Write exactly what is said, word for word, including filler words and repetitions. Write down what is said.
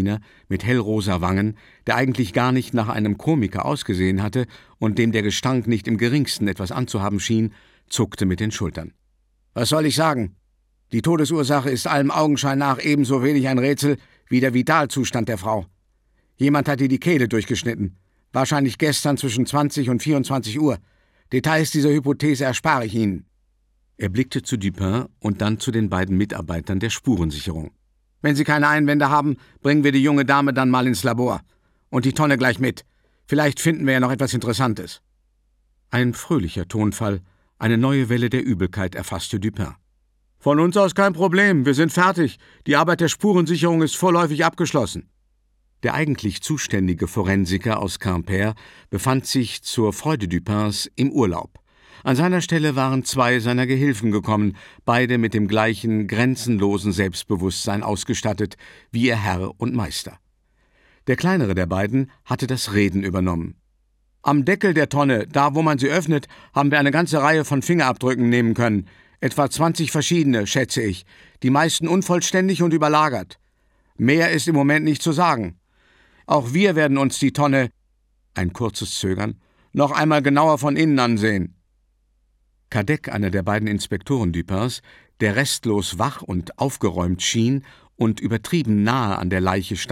mit hellrosa Wangen, der eigentlich gar nicht nach einem Komiker ausgesehen hatte und dem der Gestank nicht im geringsten etwas anzuhaben schien, zuckte mit den Schultern. »Was soll ich sagen? Die Todesursache ist allem Augenschein nach ebenso wenig ein Rätsel wie der Vitalzustand der Frau. Jemand hat ihr die Kehle durchgeschnitten. Wahrscheinlich gestern zwischen zwanzig und vierundzwanzig Uhr. Details dieser Hypothese erspare ich Ihnen.« Er blickte zu Dupin und dann zu den beiden Mitarbeitern der Spurensicherung. »Wenn Sie keine Einwände haben, bringen wir die junge Dame dann mal ins Labor. Und die Tonne gleich mit. Vielleicht finden wir ja noch etwas Interessantes.« Ein fröhlicher Tonfall, eine neue Welle der Übelkeit erfasste Dupin. »Von uns aus kein Problem, wir sind fertig. Die Arbeit der Spurensicherung ist vorläufig abgeschlossen.« Der eigentlich zuständige Forensiker aus Quimper befand sich zur Freude Dupins im Urlaub. An seiner Stelle waren zwei seiner Gehilfen gekommen, beide mit dem gleichen grenzenlosen Selbstbewusstsein ausgestattet wie ihr Herr und Meister. Der kleinere der beiden hatte das Reden übernommen. »Am Deckel der Tonne, da wo man sie öffnet, haben wir eine ganze Reihe von Fingerabdrücken nehmen können. Etwa zwanzig verschiedene, schätze ich. Die meisten unvollständig und überlagert. Mehr ist im Moment nicht zu sagen. Auch wir werden uns die Tonne,« ein kurzes Zögern, »noch einmal genauer von innen ansehen.« Cadec, einer der beiden Inspektoren Dupins, der restlos wach und aufgeräumt schien und übertrieben nahe an der Leiche stand,